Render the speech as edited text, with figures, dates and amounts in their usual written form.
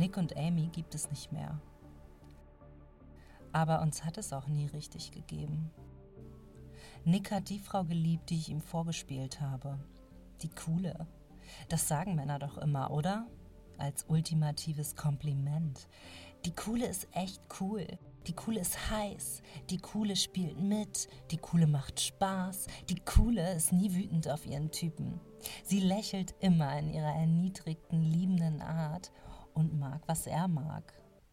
Nick und Amy gibt es nicht mehr. Aber uns hat es auch nie richtig gegeben. Nick hat die Frau geliebt, die ich ihm vorgespielt habe. Die Coole. Das sagen Männer doch immer, oder? Als ultimatives Kompliment. Die Coole ist echt cool. Die Coole ist heiß. Die Coole spielt mit. Die Coole macht Spaß. Die Coole ist nie wütend auf ihren Typen. Sie lächelt immer in ihrer erniedrigten, liebenden Art und mag, was er mag.